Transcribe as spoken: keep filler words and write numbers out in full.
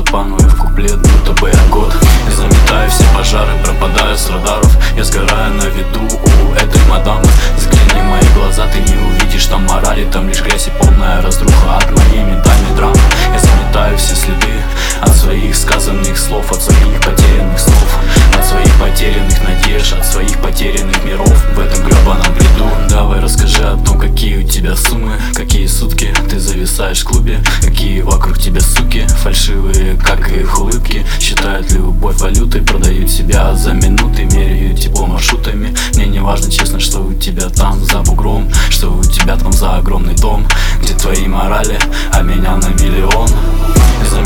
запанываю в куплет, будто бы я год. Я заметаю все пожары, пропадаю с радаров. Я сгораю на виду у этой мадамы. Взгляни в мои глаза, ты не увидишь там морали. Там лишь грязь и полная разруха от моей ментальной драмы. Я заметаю все следы от своих сказанных слов, от своих потерянных слов, от своих потерянных надежд, от своих потерянных миров в этом гребаном бреду. Давай расскажи о том, какие у тебя суммы, какие сутки ты зависаешь в клубе, какие вокруг тебя суки, фальшивые, как и их улыбки. Считают любовь валютой, продают себя за минуты, меряют тепло маршрутами. Мне не важно, честно, что у тебя там за бугром, что у тебя там за огромный дом, где твои морали, а меня на миллион.